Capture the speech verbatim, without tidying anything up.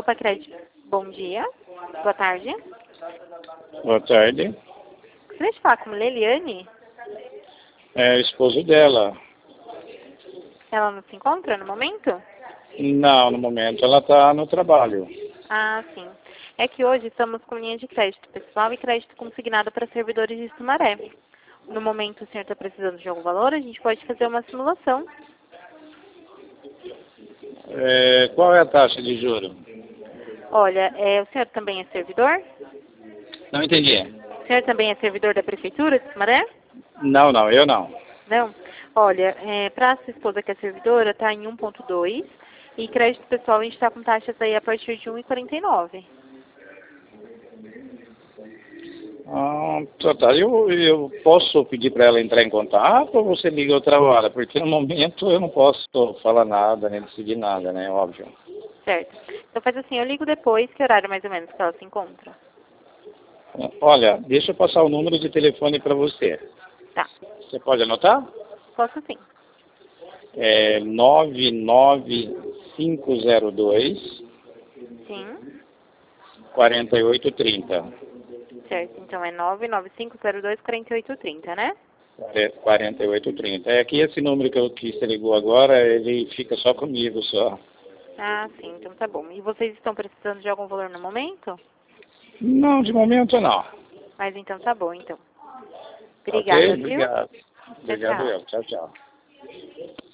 Copa Crédito. Bom dia. Boa tarde. Boa tarde. Gostaria de falar com Leliane? É o esposo dela. Ela não se encontra no momento? Não, no momento ela está no trabalho. Ah, sim. É que hoje estamos com linha de crédito pessoal e crédito consignado para servidores de Sumaré. No momento o senhor está precisando de algum valor, a gente pode fazer uma simulação. É, qual é a taxa de juro? Olha, é, o senhor também é servidor? Não entendi. O senhor também é servidor da Prefeitura de Sumaré? Não, não, eu não. Não? Olha, é, para a sua esposa que é servidora, está em um ponto dois e crédito pessoal a gente está com taxas aí a partir de um vírgula quarenta e nove. Ah, tá, tá. Eu, eu posso pedir para ela entrar em contato ou você liga outra hora? Porque no momento eu não posso falar nada, nem decidir nada, né? Óbvio. Certo. Então faz assim, eu ligo depois, que horário mais ou menos que ela se encontra? Olha, deixa eu passar o número de telefone para você. Tá. Você pode anotar? Posso sim. É nove nove cinco zero dois, Sim. quatro oito três zero. Certo. Então é nove nove cinco zero dois quatro oito três zero, né? quarenta e oito trinta. É que esse número que, eu, que você ligou agora, ele fica só comigo, só. Ah, sim. Então tá bom. E vocês estão precisando de algum valor no momento? Não, de momento não. Mas então tá bom, então. Ok? Obrigada, viu? Obrigado. Tchau, Obrigado tchau. eu. Tchau, tchau.